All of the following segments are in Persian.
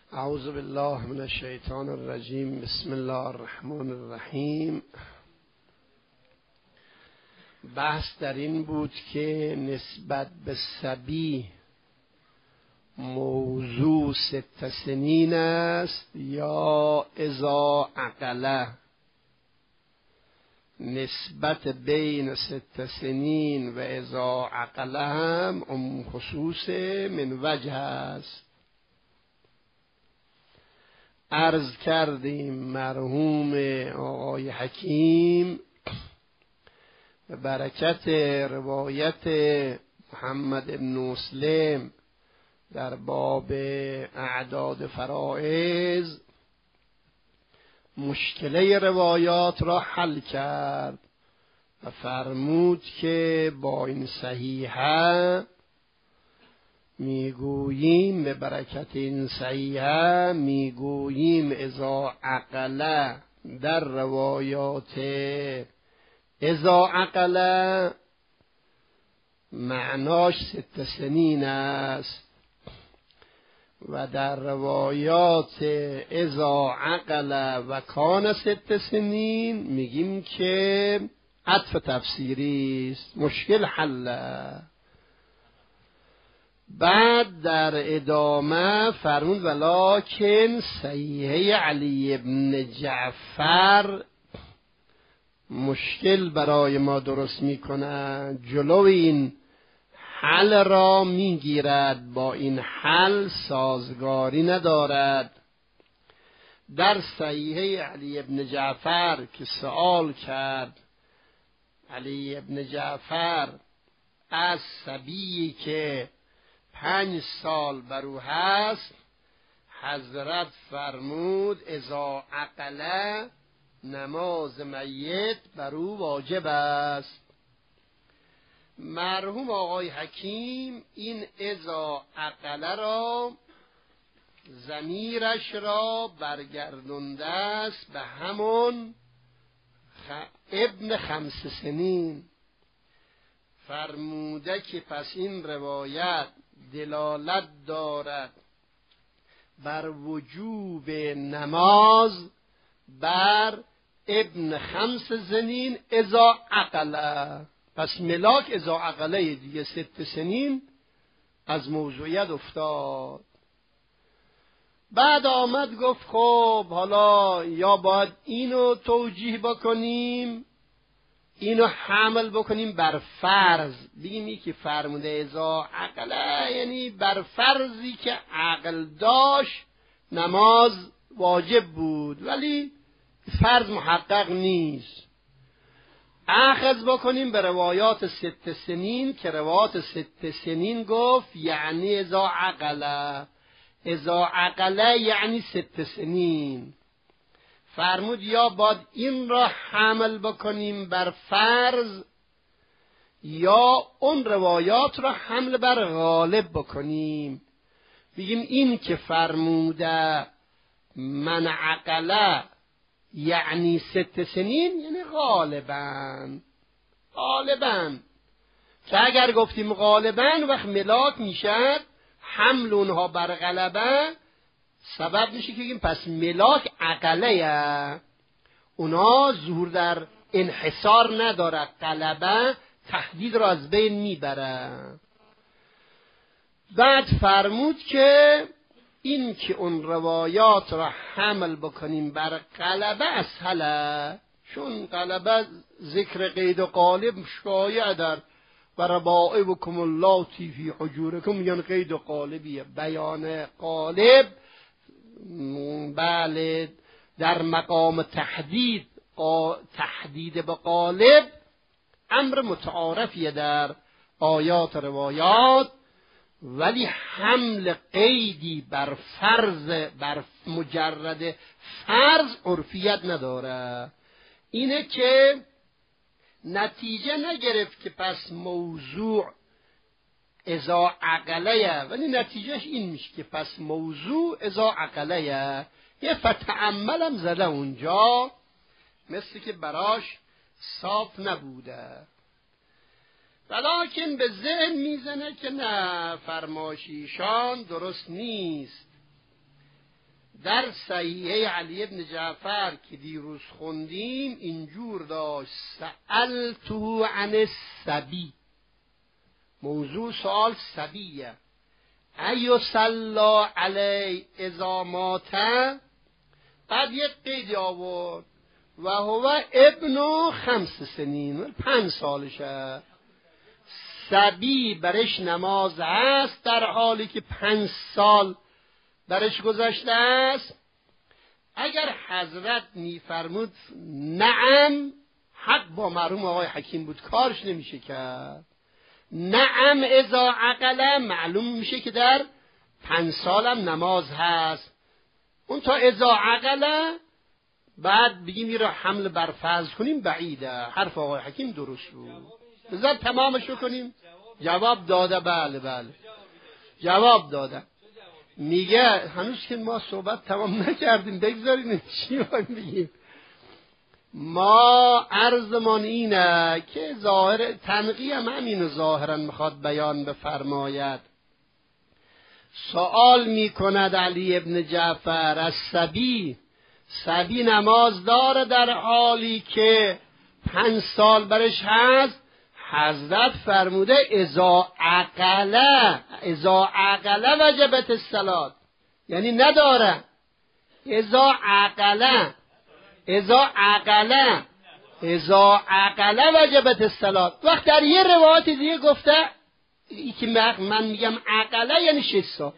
اعوذ بالله من الشیطان الرجیم. بسم الله الرحمن الرحیم. بحث در این بود که نسبت به صبی موضوع 6 سنین است یا اذا عقله. نسبت بین 6 سنین و اذا عقله هم خصوص من وجه است. عرض کردیم مرحوم آقای حکیم به برکت روایت محمد بن مسلم در باب اعداد فرائض مشکله روایات را حل کرد و فرمود که با این صحیحه میگوییم، به برکت این صحیحه میگوییم اذا عقله در روایات اذا عقله معناش 6 سنین است و در روایات اذا عقله و کان 6 سنین میگیم که عطف تفسیری است، مشکل حله. بعد در ادامه فرمود ولکن صحیحه علی ابن جعفر مشکل برای ما درست میکنه، جلو این حل را میگیرد، با این حل سازگاری ندارد. در صحیحه علی ابن جعفر که سوال کرد علی ابن جعفر از صبی که 5 سال برو هست، حضرت فرمود اذا عقله نماز میت برو واجب است. مرحوم آقای حکیم این اذا عقله را ضمیرش را برگردونده است به همون ابن 5 سنین. فرموده که پس این روایت دلالت دارد بر وجوب نماز بر ابن 5 سنین اذا عقله. پس ملاک اذا عقله دیگه 6 سنین از موضوعیت افتاد. بعد آمد گفت خب حالا یا باید اینو توجیه بکنیم، اینو حمل بکنیم بر فرض، بگیم که فرموده اذا عقله یعنی بر فرضی که عقل داشت نماز واجب بود، ولی فرض محقق نیست. اخذ بکنیم به روایات 6 سنین که روایات 6 سنین گفت یعنی اذا عقله، اذا عقله یعنی 6 سنین. فرمود یا باید این را حمل بکنیم بر فرض یا اون روایات را حمل بر غالب بکنیم. بگیم این که فرموده من عقله یعنی 6 سنین یعنی غالباً که اگر گفتیم غالباً وقت ملاک میشد حمل اونها بر غلبه، سبب میشه که بگیم پس ملاک عقله، اونا ظهور در انحصار نداره، غلبه تحدید را از بین میبره. بعد فرمود که این که اون روایات را حمل بکنیم بر غلبه اسهله، چون غلبه ذکر قید و قالب شایع در و ربائبکم اللاتی فی حجورکم میگن قید و قالبیه، بیان قالب بله در مقام تحدید به قالب امر متعارفیه در آیات روایات، ولی حمل قیدی بر فرض بر مجرد فرض عرفیت نداره. اینه که نتیجه نگرفت که پس موضوع اذا عقله، ولی نتیجهش این میشه که پس موضوع اذا عقله یه فتعملم زده اونجا، مثل که براش صاف نبوده. ولیکن به ذهن میزنه که نه، فرمایشیشان درست نیست. در صحیحه علی ابن جعفر که دیروز خوندیم اینجور داشت: سألته عن الصبی. موضوع سوال صبیه. ایو صلی علی اذا مات. بعد یک قید آورد: و هو ابن 5 سنین، 5 سالشه. صبی برش نماز هست در حالی که 5 سال برش گذشته است. اگر حضرت میفرمود نعم، حق با مرحوم آقای حکیم بود، کارش نمیشه کرد. نعم اذا عقل، معلوم میشه که در 5 سالم نماز هست. اون تا اذا عقل بعد بگیم این را حمل بر فرض کنیم بعیده. حرف آقای حکیم درست بود. بذار تمامشو کنیم. جواب داده. بله جواب داده. میگه هنوز که ما صحبت تمام نکردیم، بگذاریم چی بگیم. ما عرضمان اینه که ظاهر تنقیه هم همینو ظاهرا میخواد بیان بفرماید. سوال میکند علی ابن جعفر از صبی نماز داره در حالی که 5 سال برش هست؟ حضرت فرموده اذا عقل وجبت الصلاة، یعنی نداره. اذا عقل وجبت الصلاة. وقت در یه روایت دیگه گفته ای که من میگم عقله یعنی 6 سال.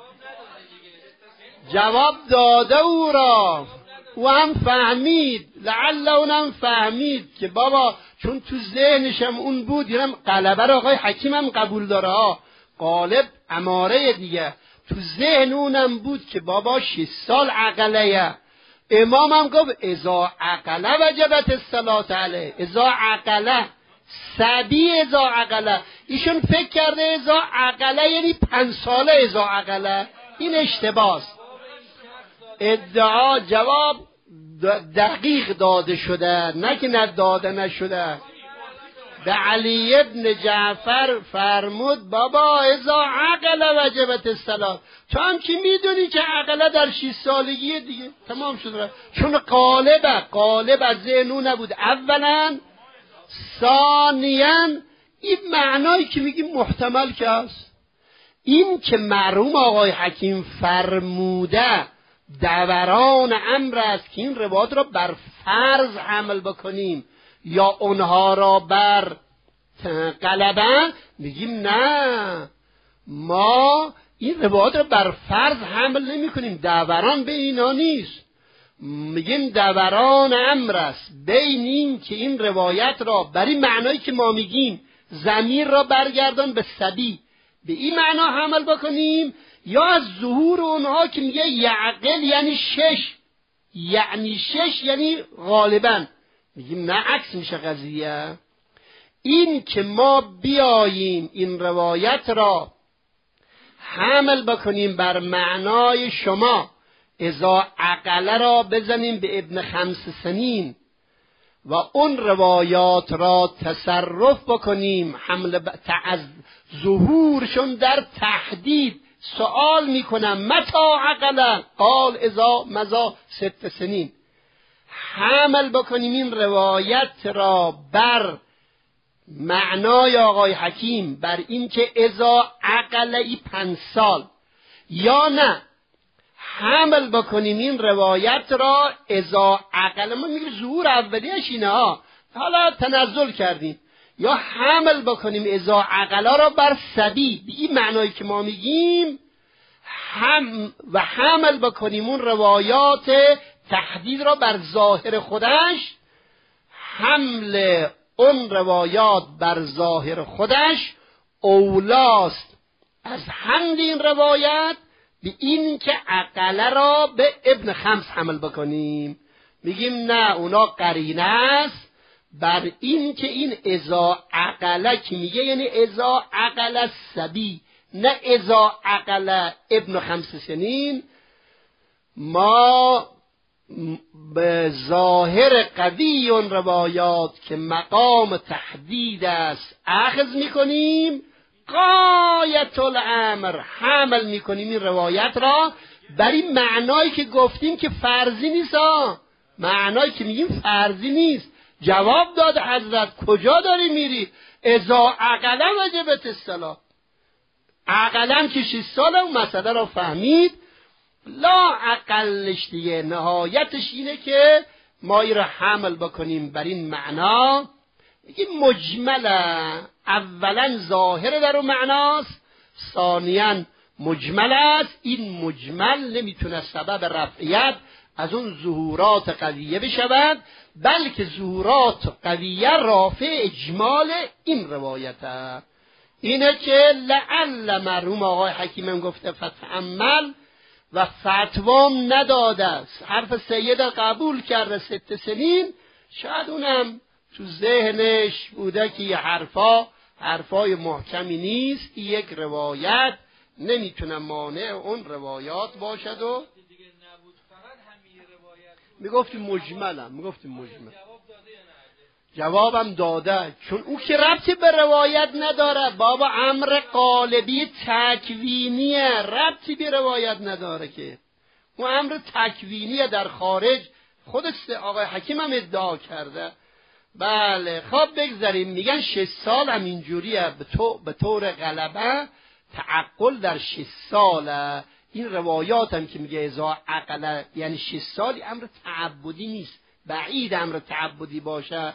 جواب داده او را و هم فهمید، لعل اونم فهمید که بابا چون تو ذهنشم اون بود، یعنی غلبه را آقای حکیم هم قبول داره ها، غالب اماره دیگه تو ذهن اونم بود که بابا 6 سال عقله. امام هم گفت اذا عقله وجبت الصلاة علیه. اذا عقله صبی اذا عقله، ایشون فکر کرده اذا عقله یعنی 5 ساله اذا عقله. این اشتباهست. ادعا جواب دقیق داده شده، نه که نداده نشده. به علی ابن جعفر فرمود بابا اذا عقل وجبت الصلاة. تو هم که میدونی که عقله در 6 سالگی دیگه تمام شد. چون قالب از ذهنو نبود اولا. ثانیاً این معنایی که میگیم محتمل که هست. این که مرحوم آقای حکیم فرموده دوران امر است که این روایات را بر فرض عمل بکنیم یا اونها را بر غلبه، میگیم نه، ما این روایات را بر فرض حمل نمی کنیم. دوران به اینا نیست. میگیم دوران امر است بین این که این روایت را برای معنایی که ما میگیم ضمیر را برگردان به صبی، به این معنا حمل بکنیم، یا از ظهور اونها که میگه یعقل یعنی 6 یعنی غالبا. میگیم نه، عکس میشه قضیه. این که ما بیاییم این روایت را حمل بکنیم بر معنای شما، اذا عقله را بزنیم به ابن 5 سنین و اون روایات را تصرف بکنیم، حمل از ظهورشون در تحدید. سوال میکنم متا عقله؟ قال اذا مضى 6 سنین. حمل بکنیم این روایت را بر معنای آقای حکیم، بر این که اذا عقله 5 سال، یا نه حمل بکنیم این روایت را اذا عقله، ما میگیم ظهور اولیش اینه ها، حالا تنزل کردیم، یا حمل بکنیم اذا عقله را بر صبی، به این معنایی که ما میگیم، و حمل بکنیم اون روایات تحدید را بر ظاهر خودش. حمل اون روایات بر ظاهر خودش اولاست از حمل این روایت به این که عقله را به ابن 5 حمل بکنیم. میگیم نه، اونا قرینه است بر این که این اذا عقله که میگه یعنی اذا عقله صبی، نه اذا عقله ابن 5 سنین. ما به ظاهر قوی اون روایات که مقام تحدید است اخذ میکنیم، غایت الامر حمل میکنیم این روایت را برای معنایی که گفتیم که فرضی نیست معنایی که میگیم فرضی نیست. جواب داد حضرت کجا داری میری؟ اذا عقلا وجبت الصلاة. عقلا که 6 ساله اون مسئله رو فهمید. لا عقلش دیگه نهایتش اینه که ما این رو حمل بکنیم بر این معنا. میگیم مجمله، اولا ظاهر در اون معناست، ثانیاً مجمل است. این مجمل نمیتونه سبب رفعیت از اون ظهورات قویه بشود، بلکه ظهورات قویه رافع اجمال این روایته. اینه که لعل مرحوم آقای حکیم گفته فتعمل و فتوام نداده است، حرف سید قبول کرده 6 سنین، شاید اونم تو ذهنش بوده که یه حرفای محکمی نیست، یک روایت نمیتونه مانع اون روایات باشد. و میگفتیم مجمل. جوابم داده، چون او که ربطی به روایت نداره بابا، امر قالبی تکوینیه، ربطی به روایت نداره که اون امر تکوینیه در خارج. خود آقای حکیم هم ادعا کرده. بله خب بگذاریم. میگن 6 سال هم اینجوریه به طور غلبه تعقل در 6 ساله. این روایات هم که میگه ازا عقله یعنی 6 سال امر تعبدی نیست، بعید امر تعبدی باشه.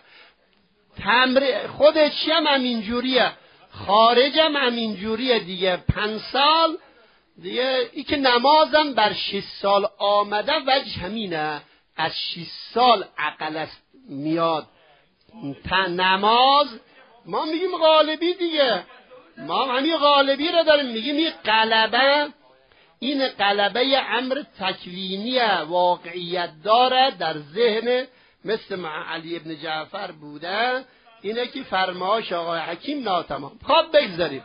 خودش هم اینجوریه، خارج هم اینجوریه دیگه. 5 سال دیگه ای که نمازم بر 6 سال آمده وجه همینه، از 6 سال عقل میاد نماز. ما میگیم غالبی دیگه، ما همین غالبی رو داریم میگیم. این غلبه، این غلبه امر تکوینیه، واقعیت داره در ذهن، مثل علی ابن جعفر بوده. اینه که فرمایش آقای حکیم ناتمام. خب بگذاریم.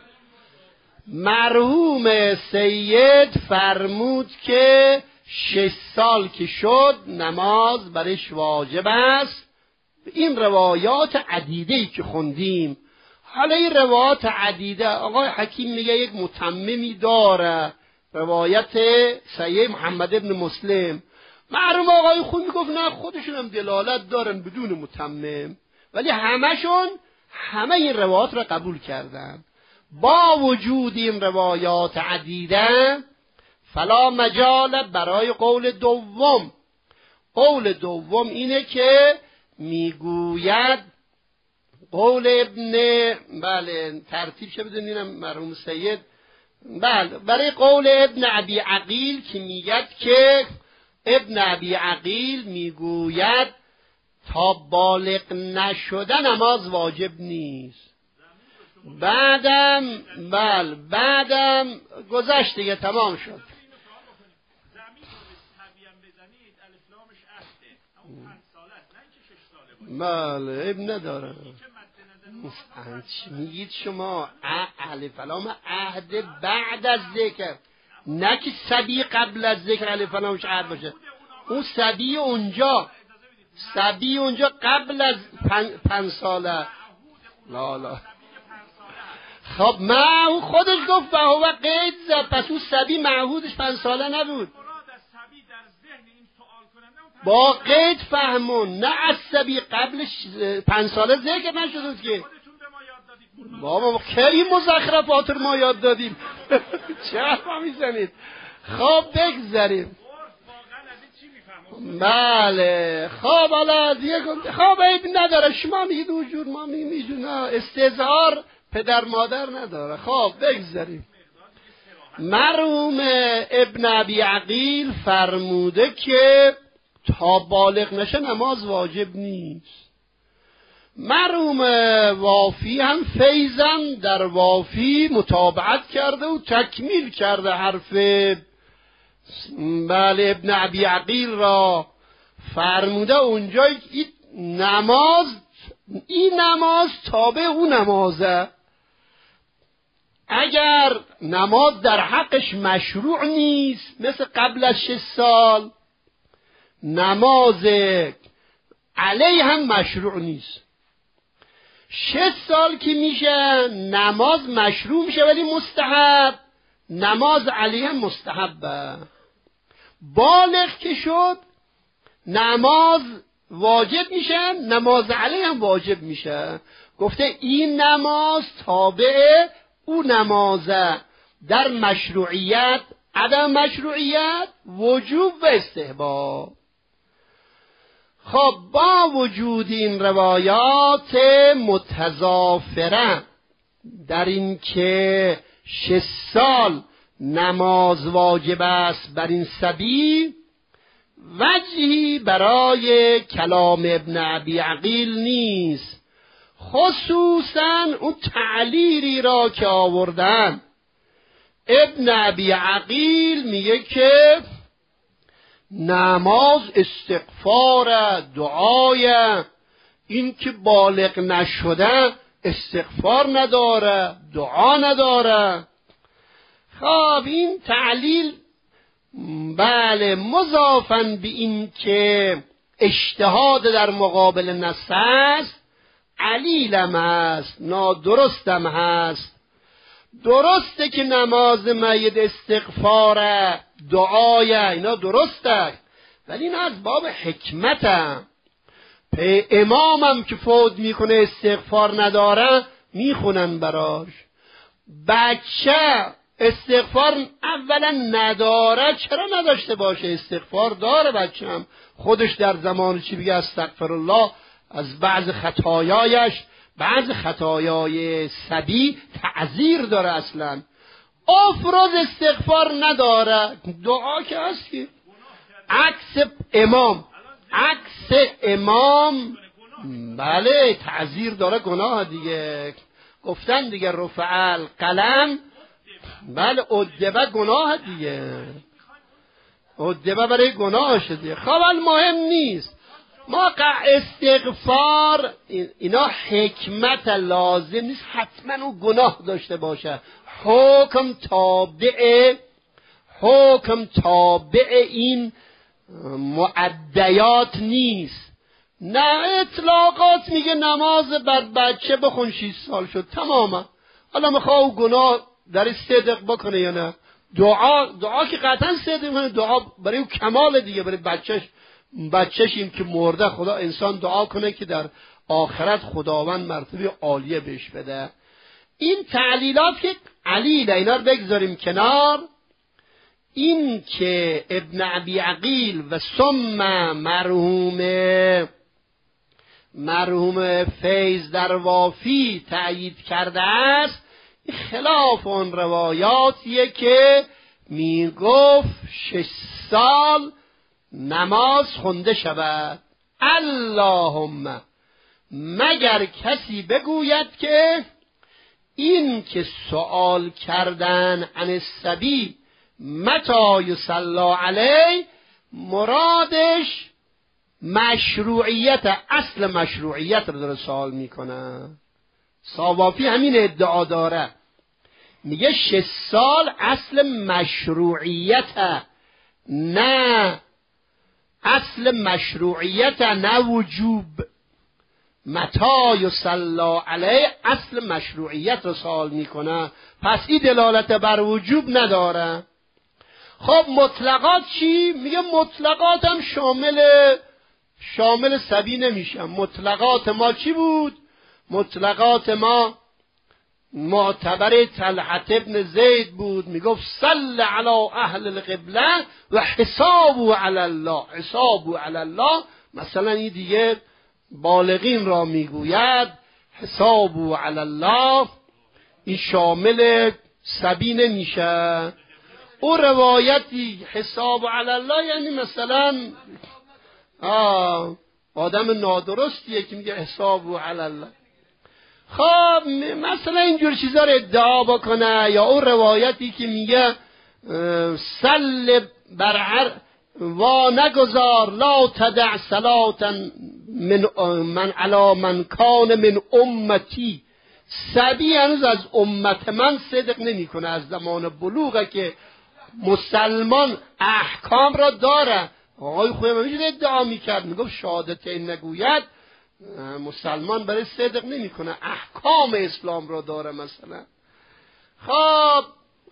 مرحوم سید فرمود که 6 سال که شد نماز برش واجب است. این روایات عدیده‌ای که خوندیم، حالا این روایات عدیده آقای حکیم میگه یک متممی داره، روایت سید محمد ابن مسلم. مرحوم آقای خود میگفت نه، خودشون هم دلالت دارن بدون متمم، ولی همه این روایات را قبول کردن. با وجود این روایات عدیده فلا مجال برای قول دوم. قول دوم اینه که میگوید قول ابن، بله ترتیب چه بدونیم مرحوم سید، بله برای قول ابن ابی عقیل که میگد که ابن ابی عقیل میگوید تا بالغ نشده نماز واجب نیست. بعدم گذشت دیگه، تمام شد. بله ابن نداره. میگید شما الف لام عهد بعد از ذکر، نه که صبی قبل از ذکر الف لامش عهد باشه. اون صبی اونجا قبل از 5 ساله. لا خب ما او خودش گفت به هو قید زد، پس اون صبی معهودش 5 ساله نبود. با قید فهمون، نه از صبی قبلش 5 ساله ذکر نشد که. بابا خیلی مزخرفات رو ما یاد دادیم. چه حرفا میزنید؟ خب بگذاریم. بله خب حالا دیگه خب عیب نداره، شما میگید وجود، ما میگیم نه، استظهار پدر مادر نداره. خب بگذاریم. مرحوم ابن ابی عقیل فرموده که تا بالغ نشه نماز واجب نیست. مرحوم وافی هم فیضاً در وافی متابعت کرده و تکمیل کرده حرف بله ابن ابی عقیل را. فرموده اونجا این نماز تابع اون نمازه. اگر نماز در حقش مشروع نیست، مثل قبل از 6 سال، نماز علیه هم مشروع نیست. 6 سال که میشه نماز مشروع میشه ولی مستحب، نماز علیه هم مستحبه. بالغ که شد نماز واجب میشه، نماز علیه هم واجب میشه. گفته این نماز تابع او نمازه در مشروعیت، عدم مشروعیت، وجوب و استحباب. خب با وجود این روایات متضافره در این که 6 سال نماز واجب است بر این صبی، وجهی برای کلام ابن ابی عقیل نیست، خصوصا اون تعلیلی را که آوردن. ابن ابی عقیل میگه که نماز استغفار، دعای، این که بالغ نشده استغفار نداره، دعا نداره. خب این تعلیل بله مضافاً به این که اجتهاد در مقابل نص است، علیلم هست، نادرستم هست. درسته که نماز میت استغفاره، دعای، اینا درسته، ولی اینا از باب حکمته. به امامم که فوت میکنه استغفار نداره میخونن براش. بچه استغفار اولا نداره، چرا نداشته باشه؟ استغفار داره بچه هم، خودش در زمان چی بگه استغفرالله از بعض خطایایش، بعض خطایای صبی تعذیر داره. اصلا افراد استغفار نداره، دعا که هست که عکس امام بله تعذیر داره، گناه دیگه. گفتن دیگه رفع القلم، بله ادبه گناه دیگه، ادبه برای گناهش دیگه. خب مهم نیست، ما استغفار اینا حکمت لازم نیست حتما اون گناه داشته باشه. حکم تابع این معدیات نیست. نه اطلاقات میگه نماز بر بچه بخون 6 سال شد تماما، حالا میخواه گناه در صدق بکنه یا نه؟ دعا که قطعا صدق کنه، دعا برای اون کمال دیگه، برای بچهش این که مرده خدا انسان دعا کنه که در آخرت خداوند مرتبه عالیه بهش بده. این تعلیلات که علیله، اینا رو بگذاریم کنار. این که ابن ابی عقیل و ثم مرحوم فیض در وافی تأیید کرده است، خلاف اون روایاتیه که میگفت 6 سال نماز خونده شود، اللهم مگر کسی بگوید که این که سؤال کردن عن الصبی متى یصلی علیه مرادش مشروعیت، اصل مشروعیت رو داره سوال میکنه. صوافی همین ادعا داره، میگه 6 سال اصل مشروعیت، نه اصل مشروعیت نه وجوب. متى یصلی علیه اصل مشروعیت رو سوال میکنه، پس این دلالت بر وجوب نداره. خب مطلقات چی؟ میگه مطلقات هم شامل صبی نمیشن. مطلقات ما چی بود؟ مطلقات ما معتبر طلحة ابن زید بود، میگفت صل علی اهل القبله و حسابوا علی الله. حسابوا علی الله مثلا این دیگه بالغین را میگوید، حسابوا علی الله این شامل صبی نمیشه. او روایتی حساب علی الله یعنی مثلا آدم نادرستیه که میگه حساب علی الله. خب مثلا اینجور چیزا رو ادعا بکنه، یا اون روایتی که میگه سل برعر و نگذار لا تدع صلاتا من علی من کان من امتی. صبی هنوز از امت من صدق نمی کنه، از زمان بلوغه که مسلمان احکام را داره. آقای خویی میشه ادعا میکرد، میگفت شهادتین نگوید مسلمان برای صدق نمی کنه، احکام اسلام را داره مثلا. خب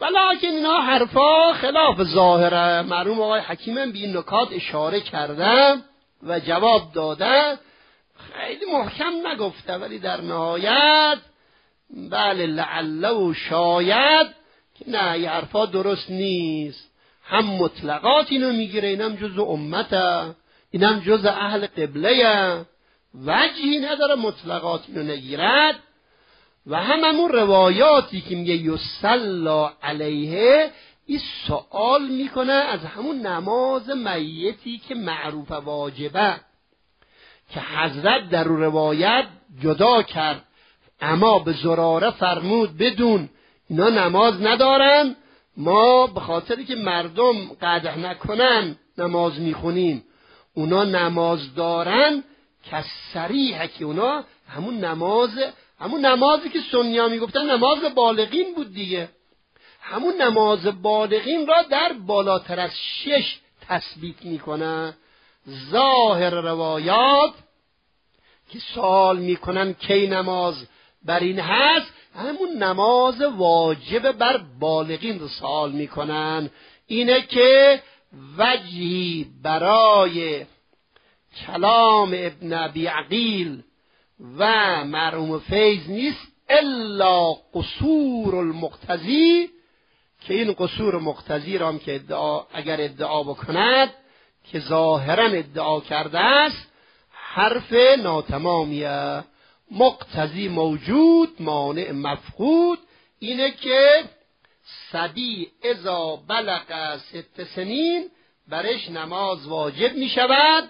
ولیکن اینا حرفا خلاف ظاهره. مرحوم آقای حکیم به این نکات اشاره کرده و جواب داده، خیلی محکم نگفته ولی در نهایت بله لعله و شاید که نه این حرفا درست نیست. هم مطلقات اینو میگیره، اینم جز امته، اینم جز اهل قبله، وجهی نداره مطلقات اینو نگیرد. و همون روایاتی که میگه یصلی علیه، این سوال میکنه از همون نماز میتی که معروف واجبه که حضرت در روایت جدا کرد، اما به زراره فرمود بدون اینا نماز ندارن، ما به خاطری که مردم قدح نکنن نماز میخونیم، اونا نماز دارن که صریحه که اونا همون نمازی که سنی‌ها میگفتن نماز بالغین بود دیگه، همون نماز بالغین را در بالاتر از 6 تثبیت میکنن. ظاهر روایات که سوال میکنن کی نماز بر این هست، همون نماز واجب بر بالغین رو سوال میکنن. اینه که وجهی برای کلام ابن ابی عقیل و مرحوم فیض نیست الا قصور المقتضی، که این قصور مقتضی را هم که اگر ادعا بکند که ظاهرا ادعا کرده است حرف ناتمامیه. مقتضی موجود، مانع مفقود. اینه که صبی اذا بلغ 6 سنین برش نماز واجب می شود.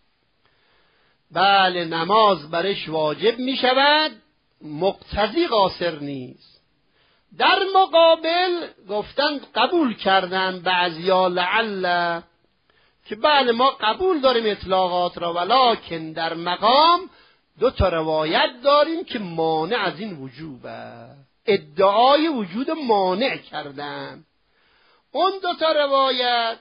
بله نماز برش واجب می شود، مقتضی قاصر نیست. در مقابل گفتن قبول کردن بعضیا لعل که بله ما قبول داریم اطلاقات را، ولکن در مقام 2 روایت داریم که مانع از این وجوبه، ادعای وجود مانع کردن. اون 2 روایت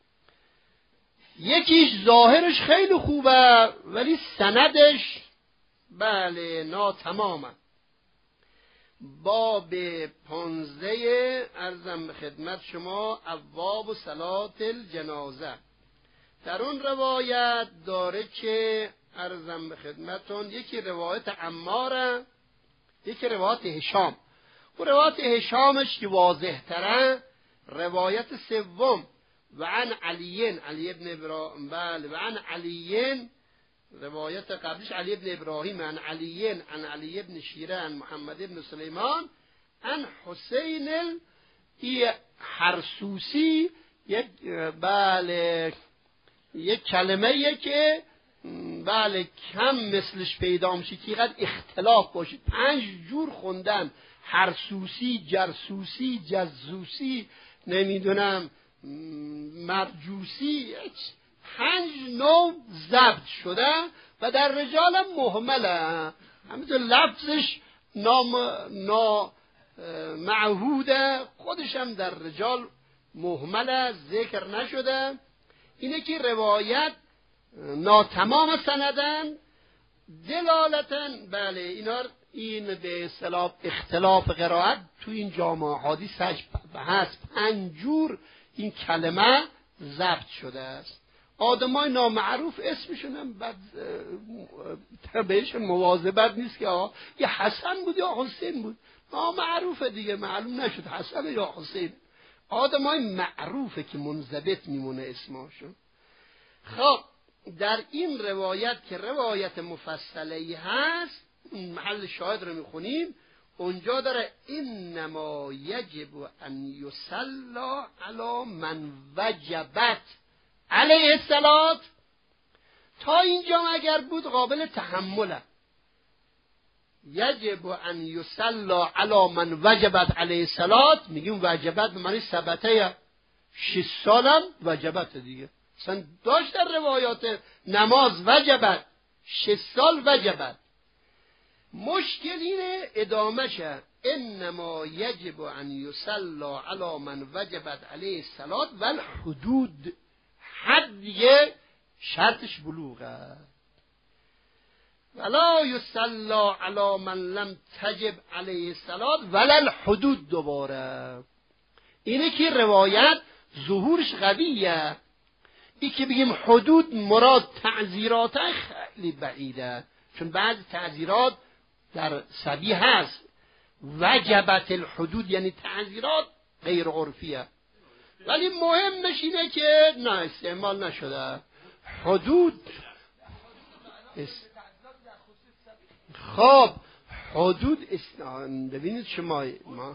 یکیش ظاهرش خیلی خوبه ولی سندش بله ناتمامه. باب 15 عرضم به خدمت شما ابواب و صلات الجنازه. در اون روایت داره که عرضم به خدمتون یکی روایت عماره، یکی روایت هشام. و روایت هشامش که واضح تره، روایت سوم و عن علی ابن ابراهیم، بله و عن علی، روایت قبلش علی ابن ابراهیم، عن علی ابن شیره، عن محمد ابن سلیمان، عن حسین حرسوسی. یک کلمه که بله کم مثلش پیدا میشه که اینقدر اختلاف باشه. 5 جور خوندن، حرسوسی، جرسوسی، جزوسی، نمیدونم مرجوسی، 5 نوع ضبط شده و در رجال هم مهمله. همینطور لفظش معهوده، خودش هم در رجال مهمله، ذکر نشده. اینه که روایت ناتمام سندن دلالتن. بله این به اصطلاح اختلاف قرائت تو این جامع حدیث هست. 5 جور این کلمه ضبط شده است. آدمای نامعروف اسمشون هم بهشون مواظبت نیست که یه حسن بود یا حسین بود، نامعروفه دیگه، معلوم نشد حسن یا حسین. آدمای معروفه که منضبط میمونه اسمشون. خب در این روایت که روایت مفصلی هست، محل شاهد رو میخونیم، اونجا داره انما یجب ان یصلی علی من وجبت علیه الصلاة. تا اینجا اگر بود قابل تحمله. یجب ان یصلی علی من وجبت علیه الصلاة، میگیم وجبت به معنی ثبته، 6 سالم وجبت دیگه. مثلا داشت در روایات نماز وجبت، 6 سال وجبت. مشکل اینه ادامهشه انما یجب ان یصلی علی من وجبت علیه الصلاة و الحدود. حد دیگه شرطش بلوغه. ولا یصلی علی من لم تجب علیه الصلاة ولا الحدود. دوباره اینه که روایت ظهورش قویه. این که بگیم حدود مراد تعزیرات خیلی بعیده، چون بعض تعزیرات در سبی هست. وجبت الحدود یعنی تعزیرات غیر عرفیه، ولی مهمش اینه که نه استعمال نشده حدود. خب حدود ببینید شما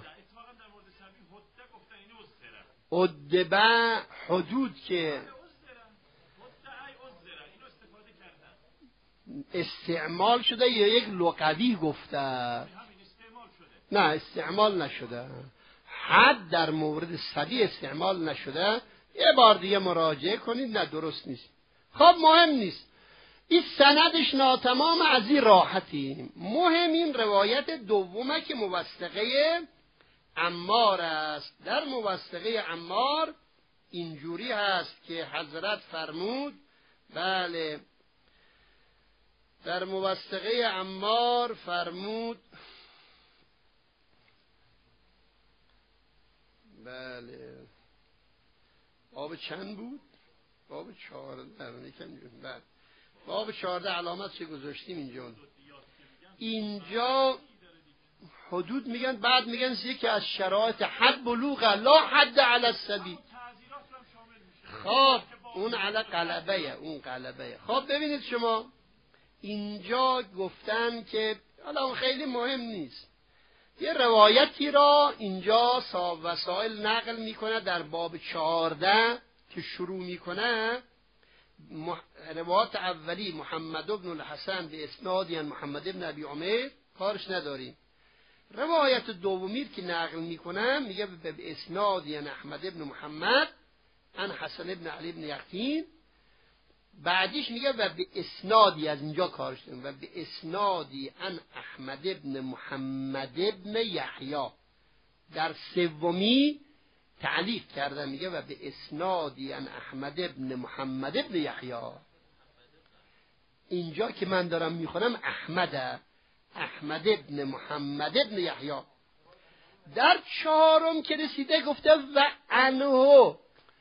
ادبه حدود که استعمال شده یا یک لغوی گفته؟ نه استعمال نشده. حد در مورد سبی استعمال نشده. یه بار دیگه مراجعه کنید. نه درست نیست. خب مهم نیست، این سندش ناتمام، از این راحتیم. مهم این روایت دومه که موثقه عمار است. در موثقه عمار اینجوری هست که حضرت فرمود، بله در موثقه عمار فرمود، بله باب چند بود؟ باب 14. بله باب 14 علامت چه گذاشتیم اینجا حدود میگن، بعد میگن یکی از شرایط حد بلوغ لا حد علی السبیل. خب اون علی قلبه، اون قلبه. خب ببینید شما اینجا گفتن که حالا اون خیلی مهم نیست، یه روایتی را اینجا صاحب وسائل نقل میکنه در باب 14 که شروع میکنه. روایت اولی محمد بن الحسن به اسنادی محمد بن ابی عمر، کارش نداریم. روایت دومی که نقل میکنه میگه به اسنادی احمد بن محمد عن حسن بن علی بن یقین. بعدیش میگه و به اسنادی، از اینجا کارش داریم، و به اسنادی عن احمد بن محمد بن یحیی. در سومی تعلیق کرده میگه و به اسنادی عن احمد بن محمد بن یحیی. اینجا که من دارم میخونم احمد بن محمد بن یحیی. در چهارم که رسیده گفته و عنه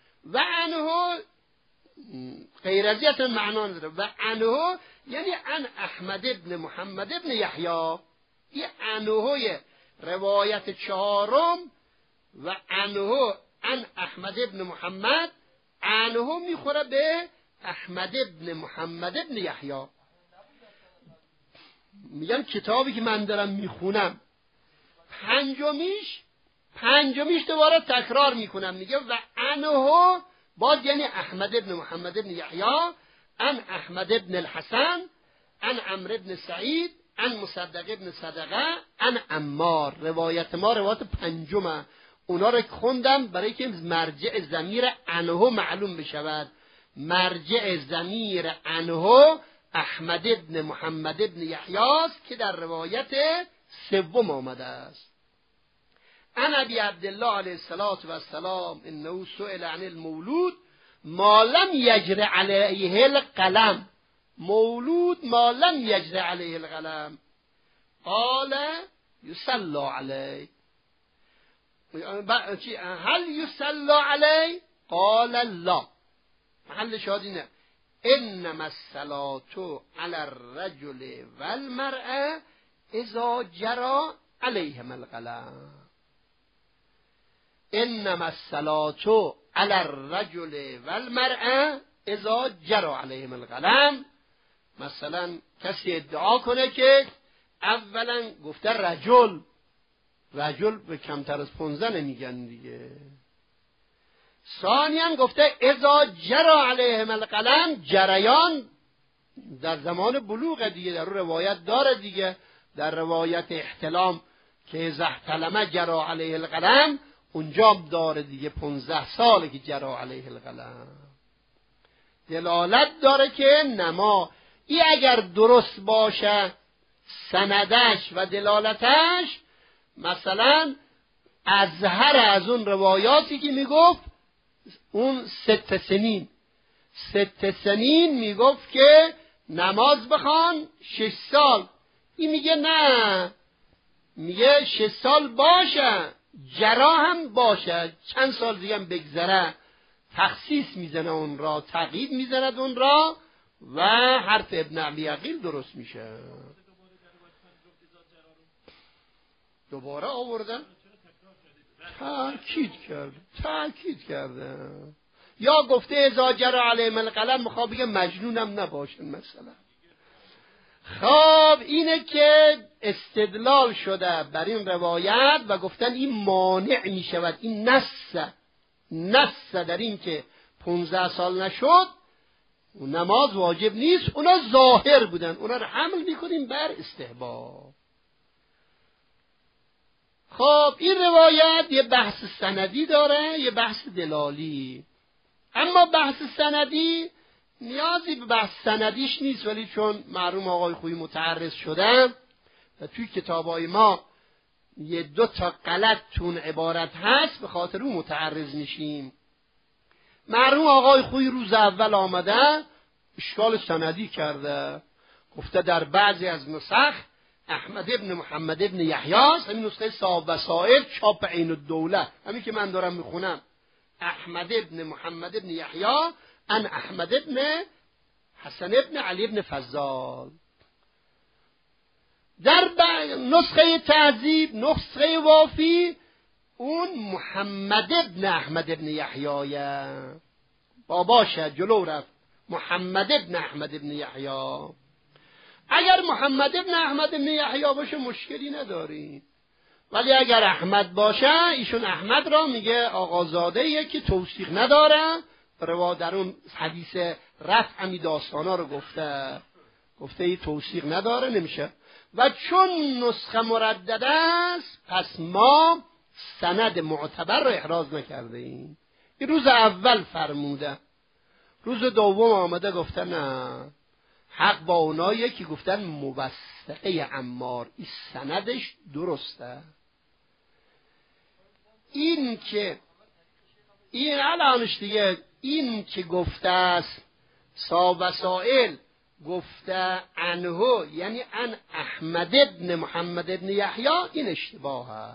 غیر از یه معنا نداره. و عنه یعنی عن احمد بن محمد بن یحیی. این عنه روایت چهارم و عنه عن احمد بن محمد، عنه میخوره به احمد بن محمد بن یحیی. میگم کتابی که من دارم میخونم پنجمیش دوباره تکرار میکنم، میگه و عنه باز یعنی احمد بن محمد بن یحیی عن احمد بن الحسن عن عمرو بن سعید عن مصدق بن صدقه عن عمار. روایت ما روایت پنجمه. اونا رو خوندم برای که مرجع ضمیر عنه معلوم بشود. مرجع ضمیر عنه احمد بن محمد بن یحیی است که در روایت سوم آمده است. عن ابی عبدالله علیه السلام انه سئل عن المولود ما لم یجر علیه القلم. مولود ما لم یجر علیه القلم قال یصلی علیه. هل یصلی علیه؟ قال لا. محل شاهدینه انما الصلاة علی الرجل والمرأة اذا جرى علیهم القلم. انما الصلاة علی الرجل والمرأة اذا جرى علیهم القلم. مثلا کسی ادعا کنه که اولا گفته رجل به کمتر از 15 نمیگن دیگه. ثانیاً گفته اذا جرى علیهم القلم، جریان در زمان بلوغ دیگه، در روایت داره دیگه، در روایت احتلام که اذا احتلم جرى علیه القلم اونجا داره دیگه، 15 ساله که جرى علیه القلم. دلالت داره که نما ای اگر درست باشه سندش و دلالتش، مثلا اظهر از اون روایاتی که میگفت اون 6 سنین میگفت که نماز بخوان 6 سال. این میگه نه، میگه 6 سال باشه جرا هم باشد، چند سال دیگه هم بگذره تخصیص میزنه اون را، تقیید میزند اون را و حرف ابن ابی عقیل درست میشه. دوباره آوردن تأکید کرده یا گفته اذا جرى علیهم القلم، میخواد بگه مجنونم نباشن مثلا. خب اینه که استدلال شده بر این روایت و گفتن این مانع میشود، این نص در این که 15 سال نشد نماز واجب نیست. اونا ظاهر بودن، اونا رو حمل میکنیم بر استحباب. خب این روایت یه بحث سندی داره، یه بحث دلالی. اما بحث سندی نیازی به بحث سندیش نیست، ولی چون مرحوم آقای خویی متعرض شدن و توی کتابای ما یه 2 تا غلط تون عبارت هست، به خاطر اون متعرض میشیم. مرحوم آقای خویی روز اول آمده اشکال سندی کرده، گفته در بعضی از نسخ احمد ابن محمد ابن یحیی است، همین نسخه صاحب وسائل چاپ عین الدوله، همین که من دارم میخونم، احمد ابن محمد ابن یحیی ان احمد ابن حسن ابن علی ابن فضال. در نسخه تهذیب، نسخه وافی، اون محمد ابن احمد ابن یحیی باباشه، جلو رفت محمد ابن احمد ابن یحیی. اگر محمد ابن احمد ابن یحیی باشه مشکلی نداری، ولی اگر احمد باشه ایشون احمد را میگه آقازاده که توثیق نداره، روا در اون حدیث رفع همی داستانا رو گفته ای توثیق نداره، نمیشه. و چون نسخه مردد است پس ما سند معتبر رو احراز نکرده ایم. این روز اول فرموده، روز دوم آمده گفته نه، حق با اونایی که گفتن موثقه عمار، این سندش درسته. این الانش دیگه، این که گفته است صاحب وسائل گفته عنه، یعنی ان احمد ابن محمد ابن یحیی، این اشتباهه.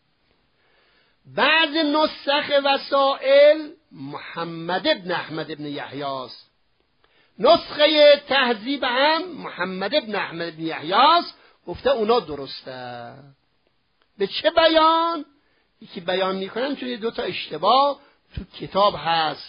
بعض نسخ وسائل محمد ابن احمد ابن یحیی است، نسخه تهذیب هم محمد ابن احمد ابن یحیی است، گفته اونا درسته. به چه بیان؟ یکی بیان میکنم چون 2 تا اشتباه تو کتاب هست.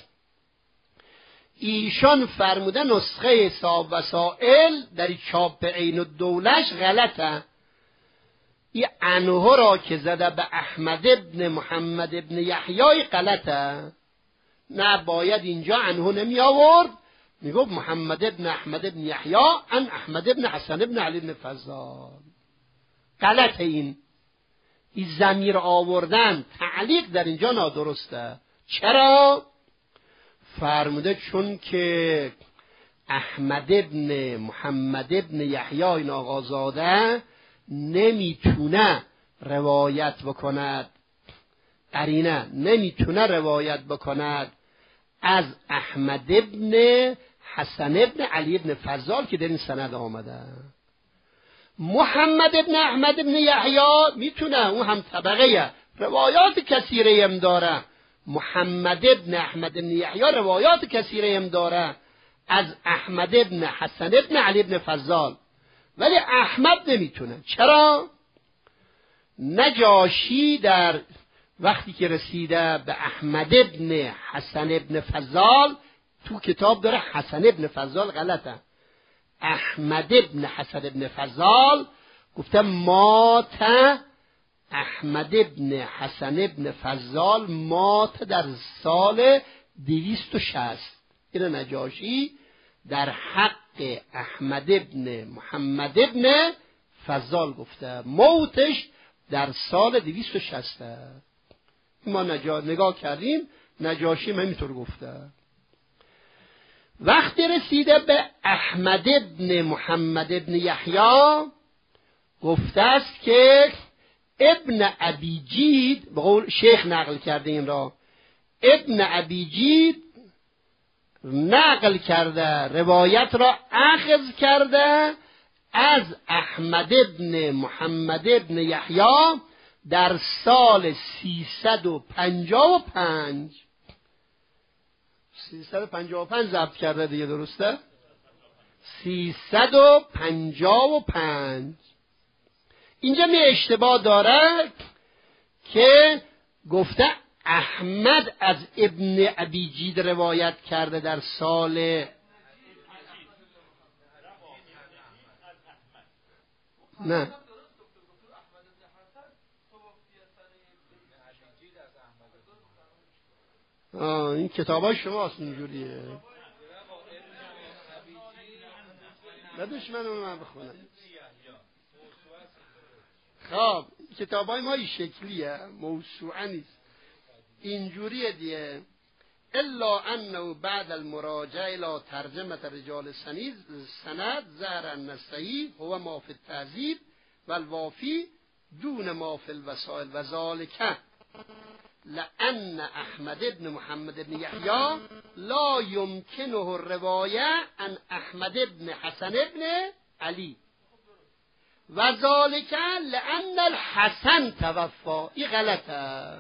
ایشان فرموده نسخه صاحب وسائل در چاپ عین الدولهش غلطه، این عنه را که زده به احمد ابن محمد ابن یحیی غلطه. نه، باید اینجا عنه نمی آورد، میگفت محمد ابن احمد ابن یحیی ان احمد ابن حسن ابن علی ابن فضال. غلطه. این ضمیر آوردن، تعلیق در اینجا نادرسته. چرا؟ فرموده چون که احمد ابن محمد ابن یحیی این آقازاده نمیتونه روایت بکند، قرینه نمیتونه روایت بکند از احمد ابن حسن ابن علی ابن فضال که در این سند آمده. محمد ابن احمد ابن یحیی میتونه، اون هم طبقه روایات کثیره هم داره. محمد ابن احمد ابن یحیی روایات کثیره هم داره از احمد ابن حسن ابن علی ابن فضال، ولی احمد نمیتونه. چرا؟ نجاشی در وقتی که رسیده به احمد ابن حسن ابن فضال، تو کتاب داره حسن ابن فضال غلطه، احمد ابن حسن ابن فضال گفته مات احمد ابن حسن ابن فضال مات در سال 260. این نجاشی در حق احمد ابن محمد ابن فضال گفته موتش در سال 260. ما نگاه کردیم نجاشی همینطور گفته. وقتی رسیده به احمد ابن محمد ابن یحیی گفته است که ابن ابی جید، به قول شیخ نقل کرده این را، ابن ابی جید نقل کرده، روایت را اخذ کرده از احمد ابن محمد ابن یحیی در سال 355 ضبط کرده دیگه، درسته؟ 355. اینجا می اشتباه داره که گفته احمد از ابن ابیجید روایت کرده در سال نه این کتابای شماست اینجوریه. بدش من بخونم. خب کتابای ما این شکلیه، موسوعه نیست، اینجوریه دیگه. الا انه بعد المراجعه الى ترجمه رجال سند ظهر ان الصحیح هو ما فی التهذیب والوافی دون ما فی الوسائل و ذلک لأن احمد ابن محمد ابن یحیی لا يمكنه الروايه عن احمد ابن حسن ابن علی و ذلك لأن الحسن توفى. این غلطه.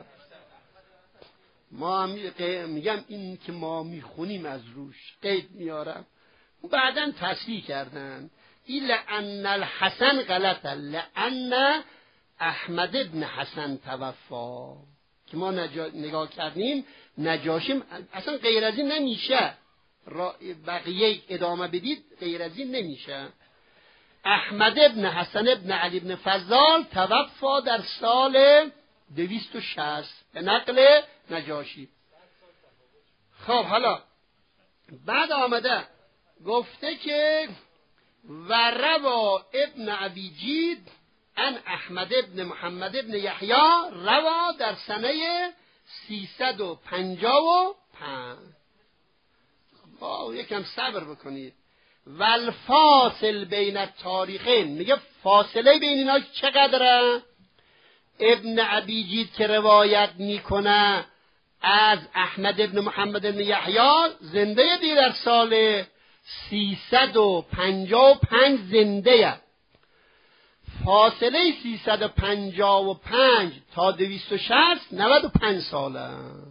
ما میگم این که ما میخونیم از روش قید میارم، بعداً تصحیح کردن. این لأن الحسن غلطه، لأن احمد ابن حسن توفى که ما نگاه کردیم نجاشیم اصلا غیر از این نمیشه. بقیه ادامه بدید غیر از این نمیشه. احمد ابن حسن ابن علی ابن فضال توفا در سال 260 به نقل نجاشی. خب حالا بعد آمده گفته که و روا ابن ابیجید ان احمد ابن محمد ابن یحیی روا در سنه 355. یکم صبر بکنید. والفاصل بین التاریخین، میگه فاصله بین اینا چقدره؟ ابن ابیجید که روایت میکنه از احمد ابن محمد ابن یحیی زنده دی در سال 355 زنده. فاصله 355 تا 260 95 ساله.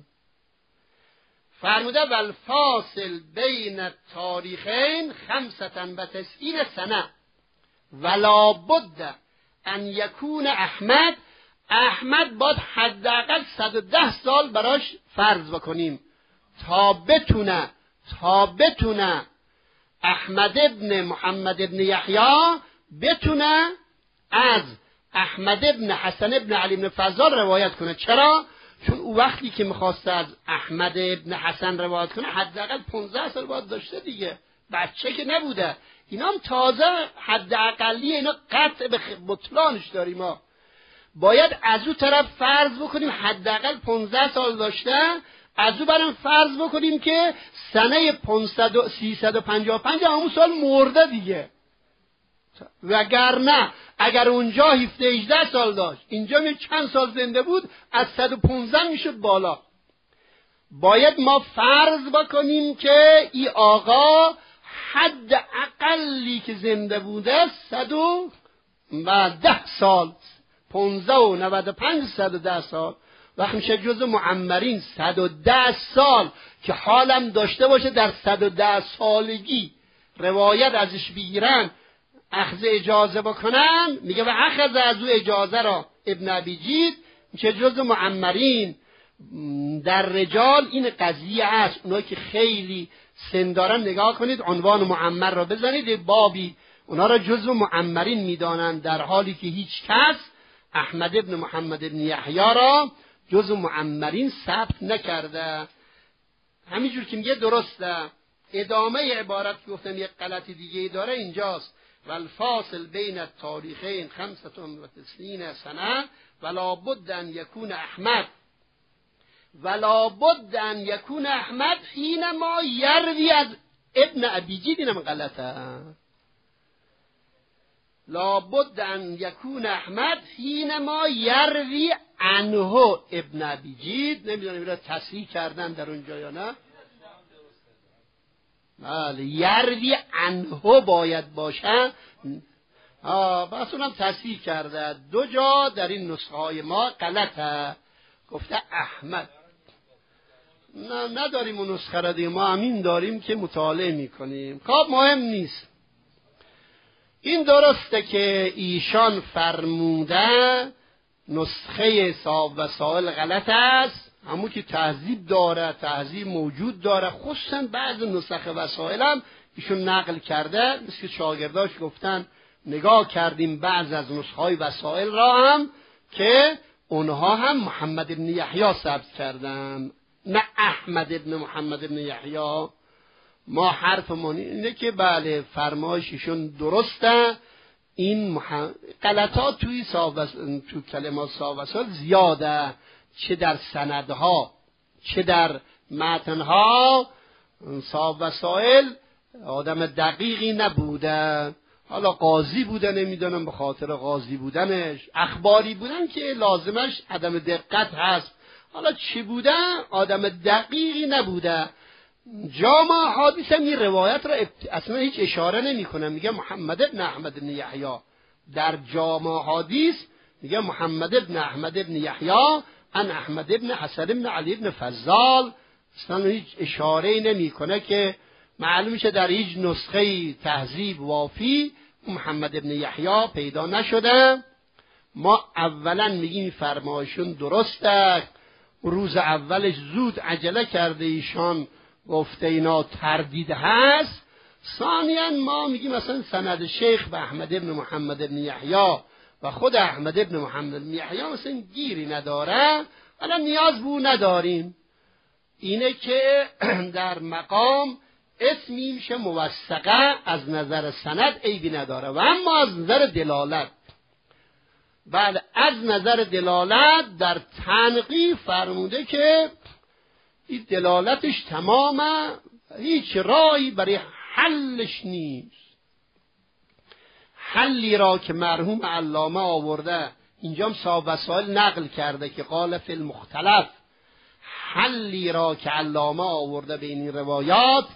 فرموده والفاصل بین التاریخین 95 سنه ولا بد ان یکون احمد باید حداقل 110 سال براش فرض بکنیم تا بتونه احمد ابن محمد ابن یحیی بتونه از احمد ابن حسن ابن علی ابن فضال روایت کنه. چرا؟ چون او وقتی که میخواسته از احمد ابن حسن روایت کنه حداقل 15 سال باید داشته دیگه، بچه که نبوده. اینا هم تازه حداقلیه، اینا قطع به بطلانش داریم. ما باید از او طرف فرض بکنیم حداقل 15 سال داشته، از او برم فرض بکنیم که سنه 355 همون سال مرده دیگه. وگرنه اگر اونجا 17-18 سال داشت اینجا چند سال زنده بود، از 115 میشد بالا. باید ما فرض بکنیم که این آقا حد اقلی که زنده بوده 110 سال، 15 و 95 110 سال، وقت میشه جزء معمرین 110 سال که حالم داشته باشه در 110 سالگی روایت ازش بگیرن، اخذ اجازه بکنن. میگه و اخذ از او اجازه را ابن ابیجید میشه جزء معمرین. در رجال این قضیه است. اونایی که خیلی سن دارن نگاه کنید، عنوان معمر را بزنید بابی، اونا را جزء معمرین میدانند، در حالی که هیچ کس احمد ابن محمد ابن یحیی را جزء معمرین ثبت نکرده. همینجور که میگه درسته. ادامه عبارت که گفتم یک غلطی دیگه داره اینجاست. والفاصل بین التاریخین 95 سنه ولا بد ان یکون احمد حینما یروی از ابن ابیجید. اینم غلطه. لا بد ان یکون احمد حینما یروی عنه ابن ابیجید. نمیدونم این را تصحیح کردن در اونجا یا نه. بله، یروی عنه باید باشه. بس اونم تصحیح کرده. 2 جا در این نسخه های ما غلطه، گفته احمد. نه نداریم اون نسخه را دیگه، ما همین داریم که مطالعه میکنیم. خب مهم نیست. این درسته که ایشان فرموده نسخه صاحب وسائل غلط است، همون که تهذیب داره، تهذیب موجود داره، خصوصا بعض نسخ وسائل هم ایشون نقل کرده. مثل که شاگرداش گفتن نگاه کردیم بعض از نسخه های وسائل را هم که اونها هم محمد ابن یحیی ثبت کردن، نه احمد ابن محمد ابن یحیی. ما حرفمون اینه که بله فرمایششون درسته. این غلطات تو کلمات صاحب وسائل زیاده، چه در سندها چه در متنها. صاحب وسائل آدم دقیقی نبوده، حالا قاضی بوده، نمیدونم به خاطر قاضی بودنش، اخباری بودن که لازمش عدم دقت هست، حالا چی بوده آدم دقیقی نبوده. جامع حدیث هم این روایت را اصلا هیچ اشاره نمی کنه، میگه محمد ابن احمد ابن یحیی. در جامع حدیث میگه محمد ابن احمد ابن یحیی ان احمد ابن حسن ابن علی ابن فضال. اصلا هیچ اشاره نمی کنه که معلوم میشه در هیچ نسخه تهذیب وافی محمد ابن یحیی پیدا نشده. ما اولا میگیم فرمایشون درسته، روز اولش زود عجله کرده ایشان گفته اینا تردید هست. ثانیا ما میگیم مثلا سند شیخ به احمد ابن محمد ابن یحیی و خود احمد ابن محمد ابن یحیی مثلا گیری نداره، حالا نیاز به اون نداریم. اینه که در مقام اسمی میشه موثقه، از نظر سند عیبی نداره. و اما از نظر دلالت، بله از نظر دلالت در تنقیح فرموده که این دلالتش تمامه، هیچ راهی برای حلش نیست. حلی را که مرحوم علامه آورده اینجا هم صاحب وسائل نقل کرده که قال فی المختلف، حلی را که علامه آورده به این روایات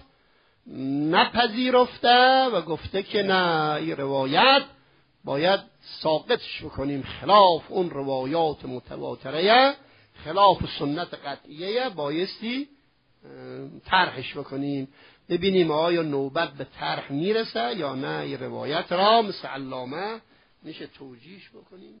نپذیرفته و گفته که نه، این روایت باید ساقطش بکنیم، خلاف اون روایات متواتره، خلاف سنت قطعیه، بایستی طرحش بکنیم، ببینیم آیا نوبت به طرح میرسه یا نه. این روایت را مثل علامه میشه توجیهش بکنیم.